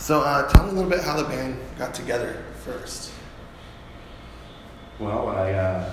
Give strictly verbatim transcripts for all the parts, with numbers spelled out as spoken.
So uh, tell me a little bit how the band got together first. Well, I uh,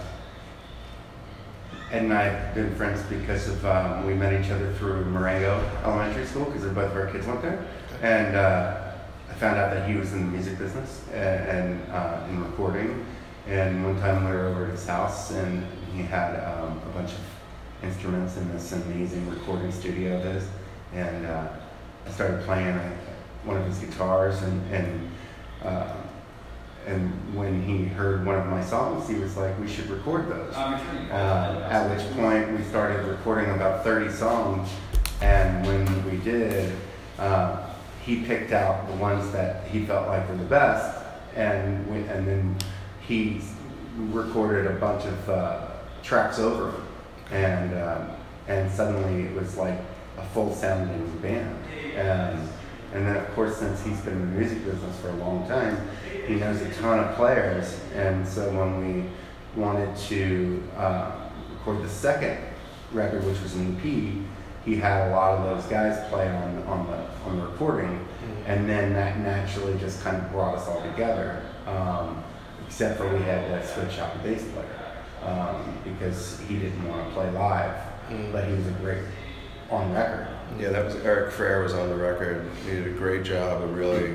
Ed and I have been friends because of um, we met each other through Marengo Elementary School because both of our kids went there, Okay. and uh, I found out that he was in the music business and, and uh, in recording. And one time we were over at his house, and he had um, a bunch of instruments in this amazing recording studio of his, and uh, I started playing uh, one of his guitars, and and uh, and when he heard one of my songs, he was like, "We should record those." Uh, at which point we started recording about thirty songs, and when we did, uh, he picked out the ones that he felt like were the best, and we, and then he recorded a bunch of uh, tracks over them, and um, and suddenly it was like a full sounding band. And and then of course, since he's been in the music business for a long time, he knows a ton of players. And so when we wanted to uh, record the second record, which was an E P, he had a lot of those guys play on on the on the recording, mm-hmm. and then that naturally just kind of brought us all together. Um, except for we had to switch out the bass player um, because he didn't want to play live, mm. but he was a great on record. Yeah, that was Eric Frere was on the record. He did a great job of really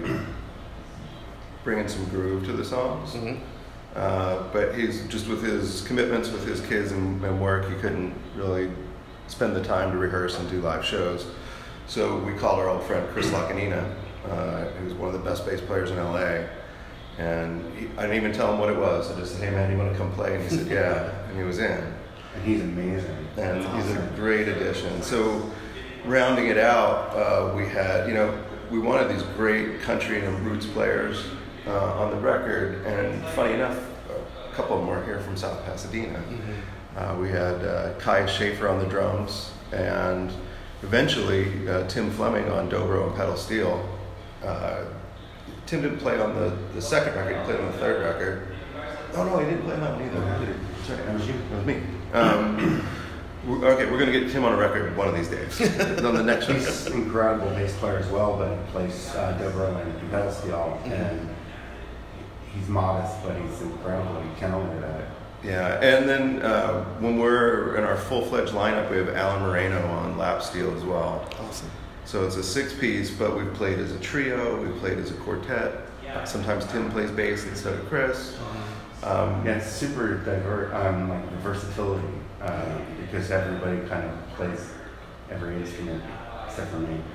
bringing some groove to the songs. Mm-hmm. Uh, but he's just with his commitments with his kids and, and work, he couldn't really spend the time to rehearse and do live shows. So we called our old friend Chris Lacanina, uh, who's one of the best bass players in L A. And he, I didn't even tell him what it was. I just said, "Hey man, you want to come play?" And he said, "Yeah," and he was in. And he's amazing. And That's he's awesome. a great addition. So rounding it out, uh, we had, you know, we wanted these great country and roots players uh, on the record. And funny enough, a couple of them were here from South Pasadena. Mm-hmm. Uh, we had uh, Kai Schaefer on the drums, and eventually uh, Tim Fleming on dobro and pedal steel. Uh, Tim didn't play on the, the second record, he played on the third record. Oh no, he didn't play on that one either. Sorry, that was you, that was me. Um, we're, okay, we're going to get Tim on a record one of these days. On the next record. He's an incredible bass player as well, but he plays uh, dobro and pedal steel, mm-hmm. and he's modest, but he's incredibly talented at it. Yeah, and then uh, when we're in our full-fledged lineup, we have Alan Moreno on lap steel as well. Awesome. So it's a six-piece, but we've played as a trio, we've played as a quartet. Sometimes Tim plays bass instead of Chris. Um, yeah, it's super diverse, um, like the versatility, uh, because everybody kind of plays every instrument except for me.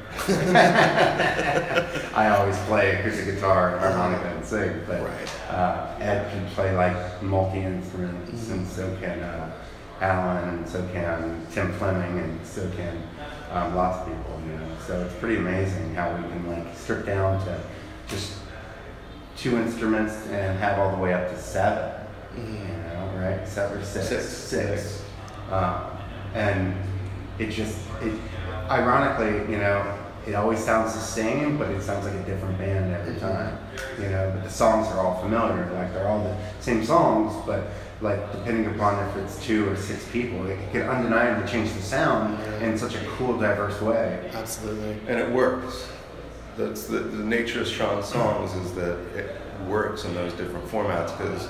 I always play acoustic guitar, harmonica, and sing, but right. uh, Ed can play like multi-instruments, mm-hmm. and so can uh, Alan, and so can Tim Fleming, and so can um, lots of people, you know. So it's pretty amazing how we can like strip down to just two instruments and have all the way up to seven, mm-hmm. you know, right? Seven or six. Six. Six. Um, and it just, it, ironically, you know, it always sounds the same, but it sounds like a different band every time, you know, but the songs are all familiar, like they're all the same songs, but like depending upon if it's two or six people, it can undeniably change the sound in such a cool, diverse way. Absolutely. And it works. That's the, the nature of Sean's songs is that it works in those different formats because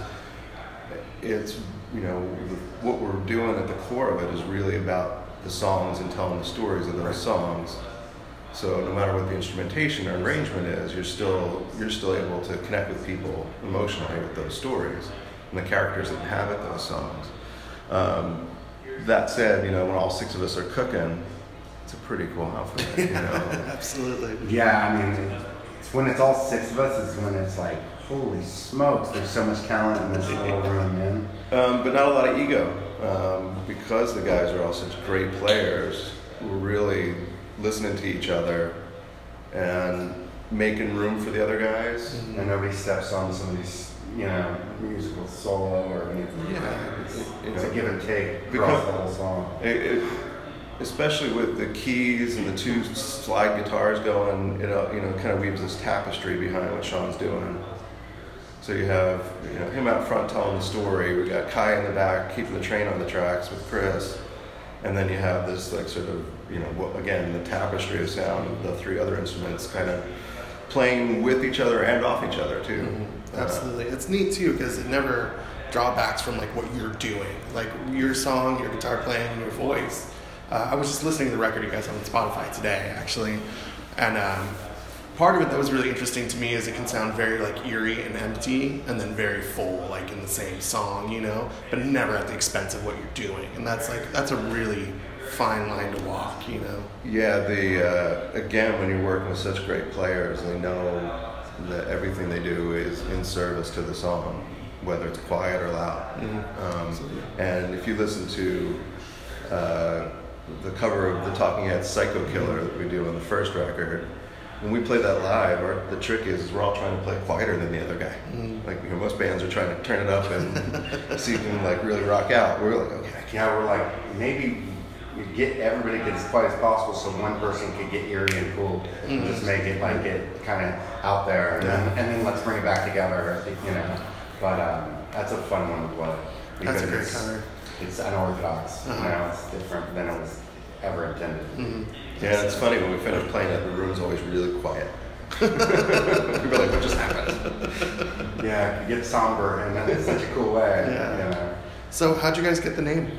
it's, you know, what we're doing at the core of it is really about the songs and telling the stories of those songs. So no matter what the instrumentation or arrangement is, you're still you're still able to connect with people emotionally with those stories and the characters that inhabit those songs. Um, that said, you know, when all six of us are cooking, it's a pretty cool outfit, you know. Absolutely. Yeah, I mean, it's when it's all six of us is when it's like, holy smokes, there's so much talent in this little room, man. Um, but not a lot of ego. Um, because the guys are all such great players, we're really listening to each other and making room for the other guys. Mm-hmm. And nobody steps on somebody's, you know, musical solo or anything. Yeah. It's, You it's know, a give and take across because the whole song. It, it, especially with the keys and the two slide guitars going, it uh, you know kind of weaves this tapestry behind what Sean's doing. So you have you know him out front telling the story. We got Kai in the back keeping the train on the tracks with Chris, and then you have this like sort of you know what, again the tapestry of sound of the three other instruments kind of playing with each other and off each other too. Mm-hmm. Absolutely, uh, it's neat too because it never drawbacks from like what you're doing, like your song, your guitar playing, your voice. Uh, I was just listening to the record you guys have on Spotify today, actually, and um, part of it that was really interesting to me is it can sound very like eerie and empty, and then very full, like in the same song, you know, but never at the expense of what you're doing, and that's like that's a really fine line to walk, you know. Yeah, the uh, again, when you're working with such great players, they know that everything they do is in service to the song, whether it's quiet or loud. Mm-hmm. Um, and if you listen to uh, the cover of the Talking Heads "Psycho Killer" that we do on the first record, when we play that live, our, the trick is, is we're all trying to play quieter than the other guy. Mm-hmm. Like, you know, most bands are trying to turn it up and see if you can like really rock out. We're like, okay, I can't. Yeah, we're like maybe. You get everybody get as quiet as possible, so one person could get eerie and cool, mm-hmm. and just make it like get kind of out there, and, yeah. then, and then let's bring it back together, you know. But um, that's a fun one to play because that's a great it's, cover. It's unorthodox, uh-huh. you know. It's different than it was ever intended. Mm-hmm. Yeah, it's funny when we finish playing it, the room's always really quiet. People are like, "What just happened?" Yeah, you get somber, and it's such a cool way. Yeah. You know? So, how'd you guys get the name?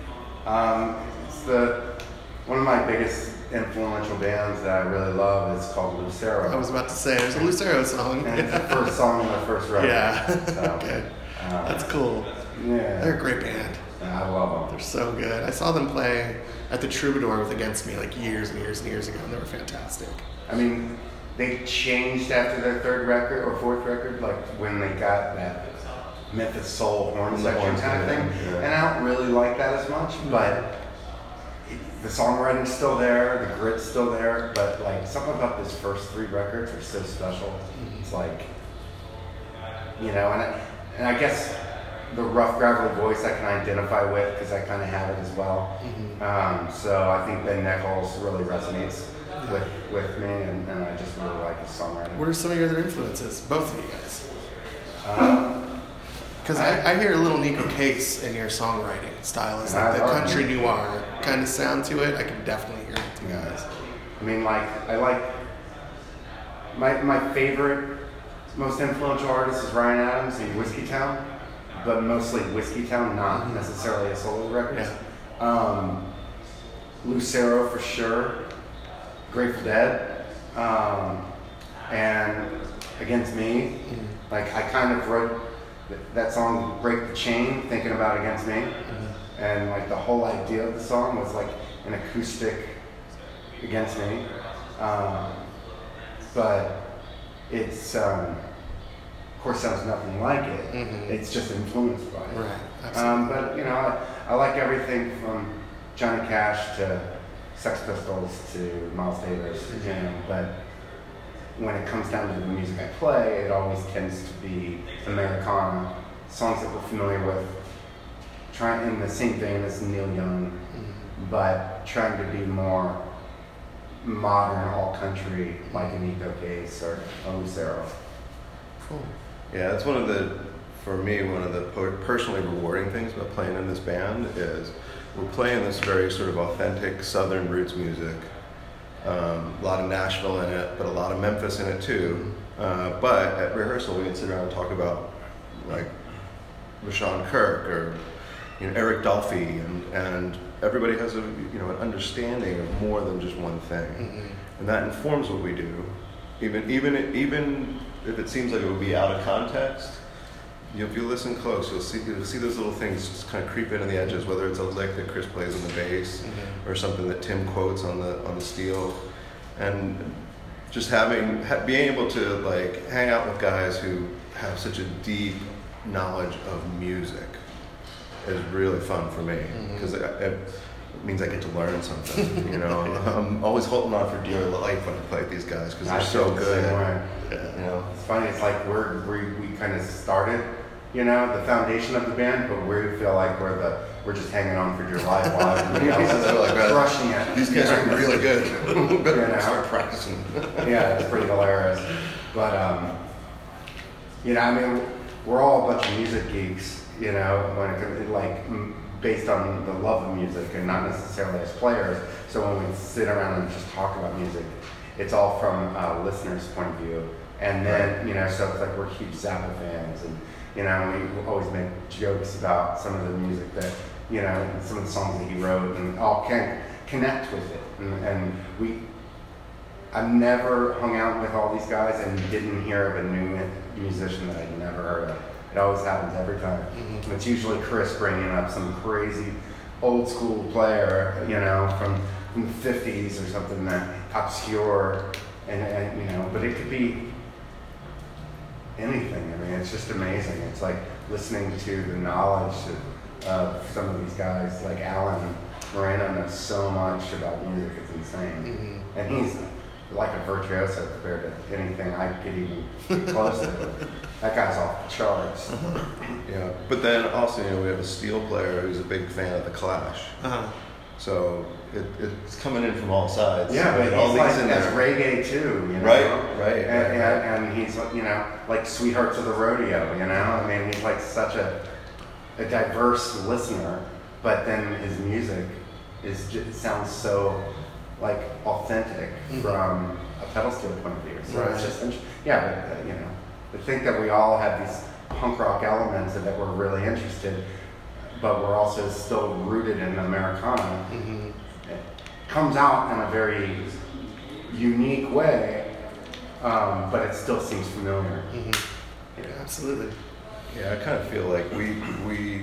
Um, The, one of my biggest influential bands that I really love is called Lucero. I was about to say, there's a Lucero song. And it's the first song on the first record. Yeah. So, okay. Um, That's cool. Yeah. They're a great band. Yeah, I love them. They're so good. I saw them play at the Troubadour with Against Me like years and years and years ago, and they were fantastic. I mean, they changed after their third record or fourth record, like when they got that Memphis Soul horn section kind of thing. Yeah. And I don't really like that as much, mm-hmm. but the songwriting's still there, the grit's still there, but like something about those first three records are so special. Mm-hmm. It's like, you know, and I, and I guess the rough gravelly voice I can identify with because I kind of have it as well. Mm-hmm. Um, so I think Ben Nichols really resonates yeah. with with me, and, and I just really like his songwriting. What are some of your other influences, both of you guys? Um, Because I, I hear a little Nico Case in your songwriting style. It's like the country noir kind of sound to it. I can definitely hear it to you guys. I mean, like, I like, my my favorite, most influential artist is Ryan Adams in Whiskey Town, but mostly Whiskey Town, not mm-hmm. necessarily a solo record. Yeah. Um, Lucero for sure, Grateful Dead, um, and Against Me. Mm-hmm. Like, I kind of wrote that song "Break the Chain" thinking about Against Me, mm-hmm. and like the whole idea of the song was like an acoustic Against Me, um, but it's um, of course sounds nothing like it. Mm-hmm. It's just influenced by it. Right. Um, but you know, I, I like everything from Johnny Cash to Sex Pistols to Miles Davis, mm-hmm. you know, but when it comes down to the music I play, it always tends to be Americana, songs that we're familiar with, trying in the same vein as Neil Young, mm-hmm. but trying to be more modern, all country, like a Nico Case or a Lucero. Cool. Yeah, that's one of the, for me, one of the personally rewarding things about playing in this band is we're playing this very sort of authentic Southern roots music. Um, a lot of Nashville in it, but a lot of Memphis in it too. Uh, but at rehearsal, we can sit around and talk about like Rashawn Kirk or you know Eric Dolphy, and, and everybody has a you know an understanding of more than just one thing, mm-hmm. and that informs what we do. Even even even if it seems like it would be out of context, you, if you listen close, you'll see you'll see those little things just kind of creep in on the edges. Whether it's a lick that Chris plays on the bass, mm-hmm. or something that Tim quotes on the on the steel, and just having ha- being able to like hang out with guys who have such a deep knowledge of music is really fun for me because mm-hmm. it, it means I get to learn something. You know, I'm always holding on for dear life when I play with these guys because they're so good. Yeah. You know, it's funny. It's like we're we we kind of started, you know, the foundation of the band, but we feel like we're the we're just hanging on for dear life while everybody else is like crushing it. These guys are really good. Better you know? start practicing. Yeah, it's pretty hilarious. But um, you know, I mean, we're all a bunch of music geeks. You know, when it comes like based on the love of music and not necessarily as players. So when we sit around and just talk about music, it's all from a listener's point of view. And then, you know, so it's like we're huge Zappa fans, and, you know, we always make jokes about some of the music that, you know, some of the songs that he wrote, and all can connect with it. And, and we, I've never hung out with all these guys and didn't hear of a new musician that I'd never heard of. It always happens every time. Mm-hmm. It's usually Chris bringing up some crazy old school player, you know, from, from the fifties or something that obscure, and, and you know, but it could be anything. I mean, it's just amazing. It's like listening to the knowledge of, of some of these guys, like Alan Moreno knows so much about music. It's insane. Mm-hmm. And he's like a virtuoso compared to anything I could even get close to. That guy's off the charts. Uh-huh. Yeah, but then also, you know, we have a steel player who's a big fan of the Clash. Uh-huh. So it, it's coming in from all sides. Yeah, but all he's like, that's reggae too, you know? Right, right. And, right, and, and he's, you know, like Sweethearts of the Rodeo, you know? I mean, he's like such a, a diverse listener, but then his music is just, it sounds so like authentic mm-hmm. from a pedal steel point of view. So right. it's just, yeah, but uh, you know, to think that we all have these punk rock elements and that we're really interested, but we're also still rooted in Americana. Mm-hmm. It comes out in a very unique way, um, but it still seems familiar. Mm-hmm. Yeah, absolutely. Yeah, I kind of feel like we we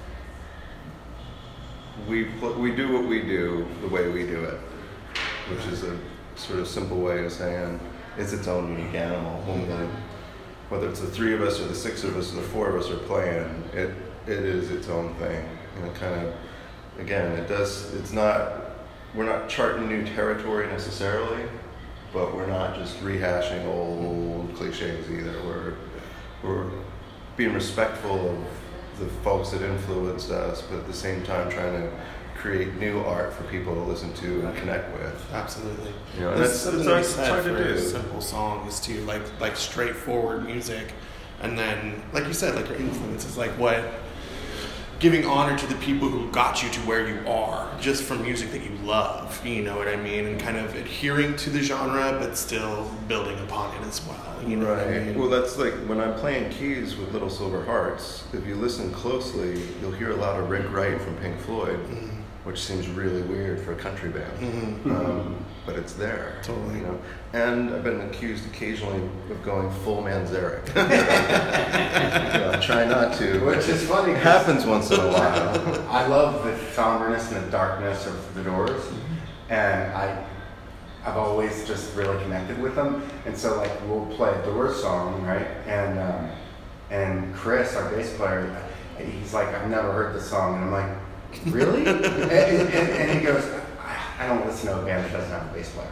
we we do what we do the way we do it, which is a sort of simple way of saying it's its own unique animal. Mm-hmm. Whether it's the three of us or the six of us or the four of us are playing, it it is its own thing. And it kind of, again, it does. It's not. We're not charting new territory necessarily, but we're not just rehashing old cliches either. We're we're being respectful of the folks that influenced us, but at the same time trying to create new art for people to listen to and connect with. Absolutely. You know, and that's, that's, that's, that's hard to do. Simple songs too, like like straightforward music, and then like you said, like your influences, like what giving honor to the people who got you to where you are, just from music that you love. You know what I mean? And kind of adhering to the genre, but still building upon it as well. You know right. what I mean? Well, that's like when I'm playing keys with Little Silver Hearts. If you listen closely, you'll hear a lot of Rick Wright from Pink Floyd. Mm-hmm. Which seems really weird for a country band, mm-hmm. um, but it's there. Totally. You know. And I've been accused occasionally of going full Manzarek. you know, try not to. Which is funny. It happens once in a while. I love the somberness and the darkness of the Doors, mm-hmm. and I, I've always just really connected with them. And so, like, we'll play a Doors song, right? And um, and Chris, our bass player, he's like, I've never heard this song, and I'm like, really? and, and, and he goes, I don't listen to a band that doesn't have a bass player.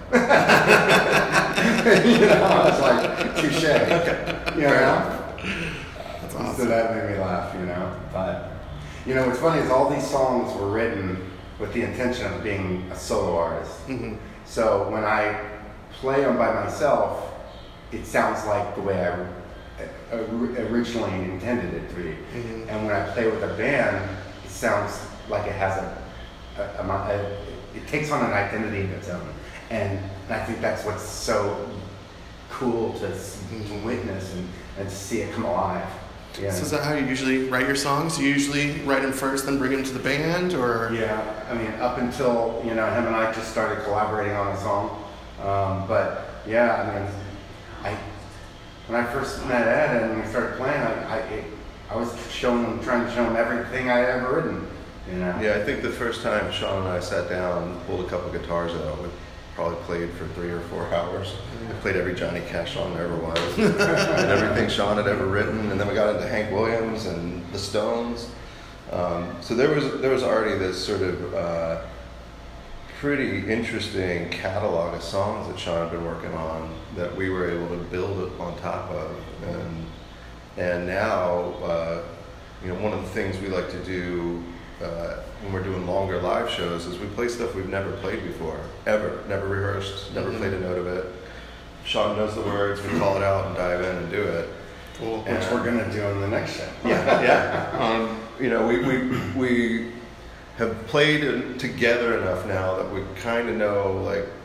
you know, I was like, touche. You know? That's awesome. So that made me laugh, you know. But, you know, what's funny is all these songs were written with the intention of being a solo artist. Mm-hmm. So when I play them by myself, it sounds like the way I originally intended it to be. Mm-hmm. And when I play with a band, it sounds like it has a, a, a, a, it takes on an identity of its own, and I think that's what's so cool to, to witness and, and to see it come alive. Yeah. So is that how you usually write your songs? You usually write them first, then bring them to the band, or? Yeah, I mean, up until, you know, him and I just started collaborating on a song, um, but yeah, I mean, I when I first met Ed and we started playing, I, I, it, I was showing him, trying to show him everything I had ever written. You know? Yeah, I think the first time Sean and I sat down, pulled a couple guitars out, we probably played for three or four hours. I played every Johnny Cash song there ever was, and everything Sean had ever written, and then we got into Hank Williams and the Stones. Um, so there was there was already this sort of uh, pretty interesting catalog of songs that Sean had been working on that we were able to build on top of, and and now uh, you know, one of the things we like to do. Uh, when we're doing longer live shows is we play stuff we've never played before, ever, never rehearsed, never mm-hmm. played a note of it. Sean knows the words, we call it out and dive in and do it. Cool. Which and, we're going to do in the next show. Yeah, yeah. Um, you know, we, we, we have played together enough now that we kind of know, like,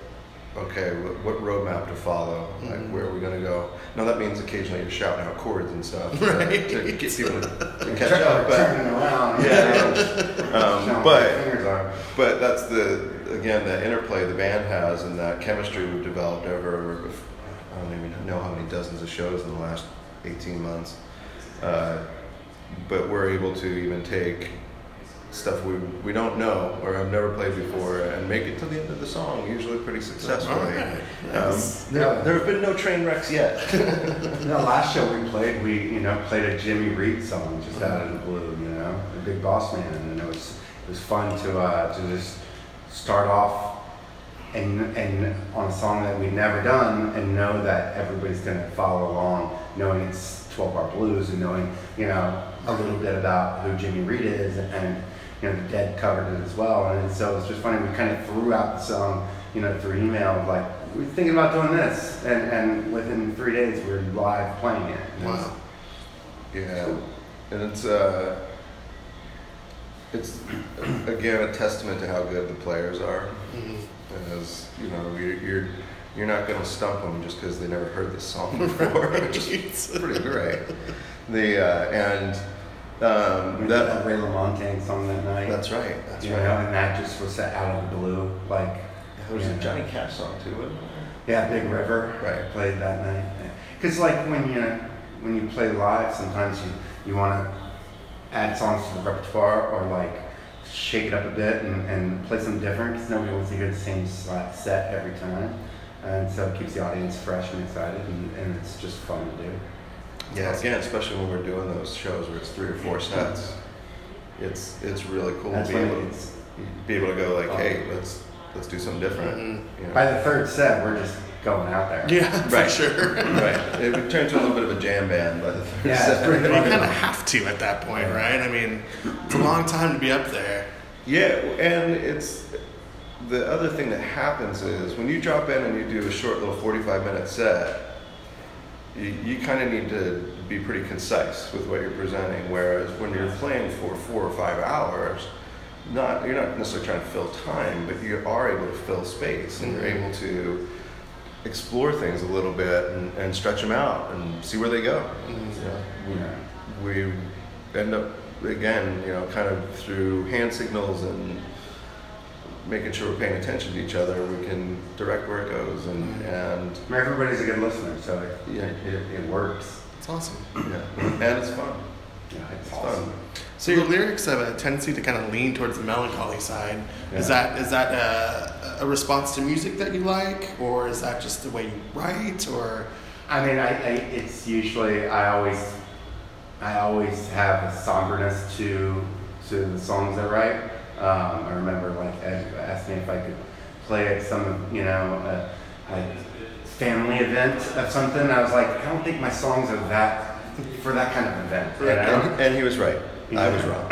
okay, what, what roadmap to follow? Mm-hmm. Like, where are we going to go? Now, that means occasionally you're shouting out chords and stuff right. uh, to get people to, to catch Turn, up. But, turning around. yeah. um, but, are. but that's the, again, the interplay the band has and that chemistry we've developed over, I don't even know how many dozens of shows in the last eighteen months. Uh, but we're able to even take stuff we we don't know or have never played before and make it to the end of the song, usually pretty successfully. Right. Um, Nice. there, Yeah. there have been no train wrecks yet. The last show we played, we you know played a Jimmy Reed song just out of the blue, you know, the Big Boss Man, and it was it was fun to uh, to just start off and and on a song that we'd never done and know that everybody's gonna follow along, knowing it's twelve bar blues and knowing you know a little bit about who Jimmy Reed is and. and you know, the Dead covered it as well, and so it's just funny. We kind of threw out the song, you know, through email, like we're thinking about doing this, and, and within three days we were live playing it. And it was- Wow. Yeah, and it's uh, it's again a testament to how good the players are. Mm-hmm. As you know, you're you're, you're not going to stump them just because they never heard this song before, which is pretty great. The uh, and um, we did that that Ray LaMontagne song that night. that's right. That's you right. know, and that just was set out of the blue, like There was yeah. a Johnny Cash song too, wasn't yeah, Big River. Right. Played that night. Because like when you when you play live, sometimes you you want to add songs to the repertoire or like shake it up a bit and, and play something different because nobody wants to hear the same slot set every time. And so it keeps the audience fresh and excited, and, and it's just fun to do. Yeah, again, especially when we're doing those shows where it's three or four sets, it's it's really cool That's to be when able, it's, be able to go like, hey, let's let's do something different. Mhm. You know? by the third set, we're just going out there. Yeah, for Right. sure. Right. It would turn into a little bit of a jam band by the third Yeah, set. it's pretty You fun. kind of have to at that point, right? I mean, it's a long time to be up there. Yeah, and it's the other thing that happens is when you drop in and you do a short little forty-five minute set, you, you kind of need to be pretty concise with what you're presenting. Whereas when you're playing for four or five hours, not you're not necessarily trying to fill time, but you are able to fill space and you're able to explore things a little bit and, and stretch them out and see where they go. You know, we, we end up again, you know, kind of through hand signals and making sure we're paying attention to each other, we can direct where it goes, and and I mean, everybody's a good listener, so it, Yeah. it, it, it works. It's awesome. yeah, and it's fun. Yeah, it's, It's awesome. fun. So your lyrics have a tendency to kind of lean towards the melancholy side. Is Yeah. that is that a, a response to music that you like, or is that just the way you write, or? I mean, I, I it's usually I always I always have a somberness to to the songs I write. Um, I remember like Ed asked me if I could play at some you know a, a family event of something. I was like, I don't think my songs are that for that kind of event. You know? And, and he was right. I was wrong.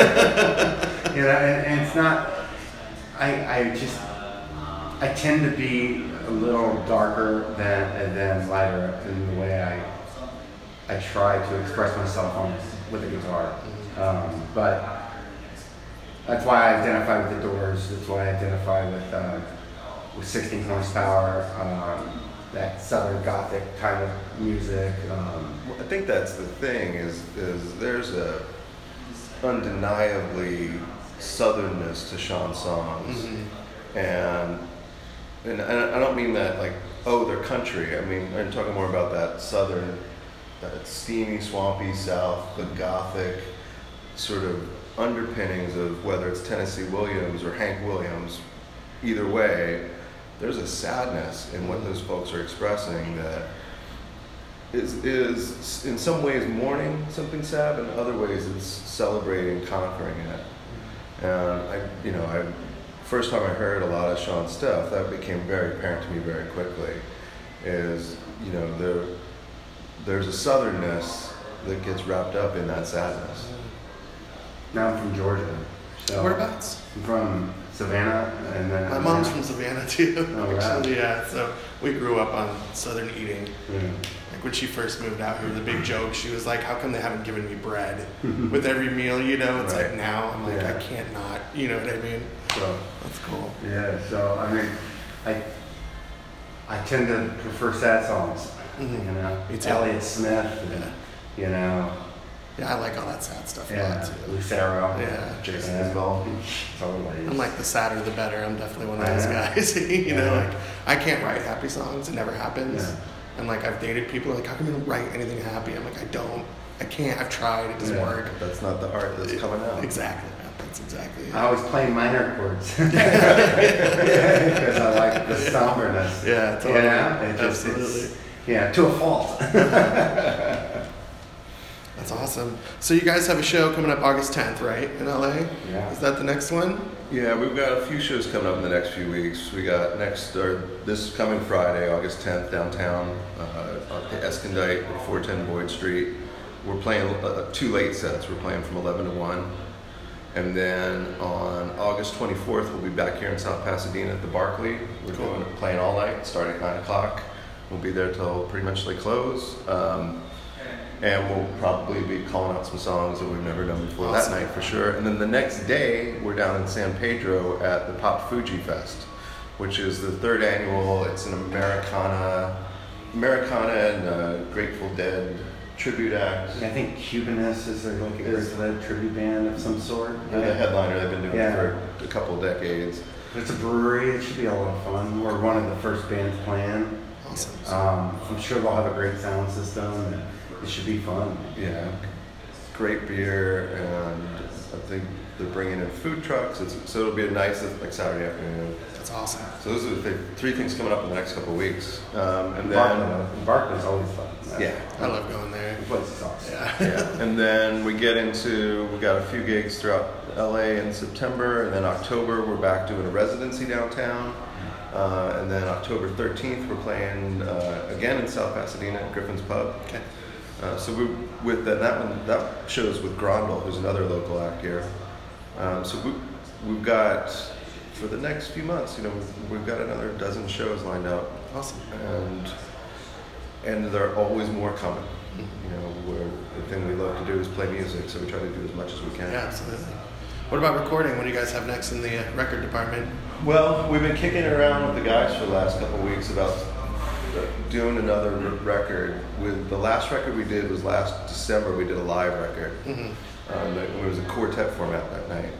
You know, and, and it's not. I I just I tend to be a little darker than than lighter in the way I I try to express myself on with a guitar. Um, but that's why I identify with the Doors. That's why I identify with uh, with sixteen horsepower. Um, that Southern Gothic kind of music. Um, I think that's the thing is is there's a undeniably southernness to Sean's songs, Mm-hmm. and and I don't mean that like oh they're country. I mean I'm talking more about that southern, that steamy, swampy South, the Gothic sort of underpinnings of whether it's Tennessee Williams or Hank Williams. Either way, there's a sadness in what those folks are expressing that is is in some ways mourning something sad, but in other ways it's celebrating conquering it. And I, you know, I first time I heard a lot of Sean's stuff, that became very apparent to me very quickly. Is you know there there's a southernness that gets wrapped up in that sadness. now I'm from Georgia, so Whereabouts? I'm from Savannah, and then My mom's from Savannah too. Oh, wow. Actually, yeah. So we grew up on Southern eating. Yeah. Like when she first moved out here, the big joke, she was like, how come they haven't given me bread with every meal, you know? It's Right. like now, I'm like, Yeah. I can't not, you know what I mean? So That's cool. yeah, so I mean, I I tend to prefer sad songs. Mm-hmm. You know, Me too. Elliott Smith. And, Yeah. You know. Yeah, I like all that sad stuff a Yeah. lot too. Lucero. Yeah. Jason Yeah. Isbell. Totally. I'm like the sadder the better. I'm definitely one of those Yeah. guys. you know, Yeah. like I can't write happy songs. It never happens. Yeah. And like I've dated people like, how come you don't write anything happy? I'm like, I don't. I can't. I've tried. It doesn't Yeah. work. That's not the art that's coming out. Exactly. That's exactly it. I always play minor chords because I like the somberness. Yeah, totally. You know? It just, Absolutely. It's, yeah, to a fault. That's awesome. So you guys have a show coming up August tenth, right, in L A? Yeah. Is that the next one? Yeah, we've got a few shows coming up in the next few weeks. We got next, or this coming Friday, August tenth, downtown uh, at the Escondite at four ten Boyd Street. We're playing uh, two late sets. We're playing from eleven to one. And then on August twenty-fourth, we'll be back here in South Pasadena at the Barclay. We're Cool. doing playing all night, starting at nine o'clock. We'll be there till pretty much they close. Um, and we'll probably be calling out some songs that we've never done before Awesome. that night for sure. And then the next day, we're down in San Pedro at the Pop Fuji Fest, which is the third annual. It's an Americana, Americana and uh, Grateful Dead tribute act. I think Cubanist is a, like a Is- Grateful Dead tribute band of some sort. They're the headliner. They've been doing Yeah. it for a couple of decades. It's a brewery. It should be a lot of fun. We're one of the first bands playing. Awesome. Um, I'm sure they'll have a great sound system. And it should be fun. Yeah, great beer, and I think they're bringing in food trucks. It's, so it'll be a nice like Saturday afternoon. That's awesome. So those are the th- three things coming up in the next couple of weeks. Um, and then Barclay, Barclay's always fun. yeah, I love going there. The place is awesome. Yeah. yeah, and then we get into we got a few gigs throughout L A in September, and then October we're back doing a residency downtown. Uh, and then October thirteenth, we're playing uh, again in South Pasadena at Griffin's Pub. Okay. Uh, so we with that that one that shows with Grondel, who's another local act here. Um, so we we've got for the next few months, you know, we've, we've got another dozen shows lined up, Awesome. and and there are always more coming. You know, where the thing we love to do is play music, so we try to do as much as we can. Yeah, absolutely. What about recording? What do you guys have next in the uh, record department? Well, we've been kicking it around with the guys for the last couple of weeks about doing another r- record. With the last record we did was last December. We did a live record. Mm-hmm. Um, it was a quartet format that night.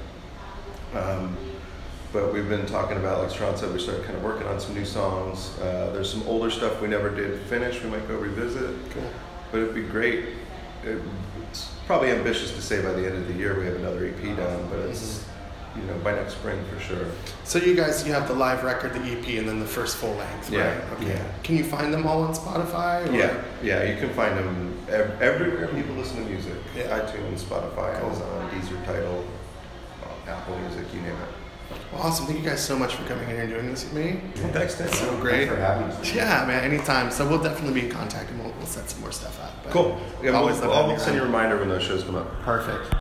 Um, but we've been talking about, like Sharon said, we started kind of working on some new songs. Uh, there's some older stuff we never did finish. We might go revisit. Cool. But it'd be great. It, it's probably ambitious to say by the end of the year we have another E P done, but it's, you know, by next spring for sure. So you guys, you have the live record, the E P, and then the first full length, Yeah, right? Okay. yeah. Can you find them all on Spotify? Or? Yeah, yeah, you can find them ev- everywhere people listen to music. Yeah. iTunes, Spotify, Cool. Amazon, Deezer, Tidal, uh, Apple Music, you name it. Well, awesome. Thank you guys so much for coming here and doing this with me. Well, thanks, Dan. So Thanks great. for having us. Yeah, man, anytime. So we'll definitely be in contact and we'll, we'll set some more stuff up. But Cool. Yeah, always we'll, love having I'll you send you a on. reminder when those shows come up. Perfect.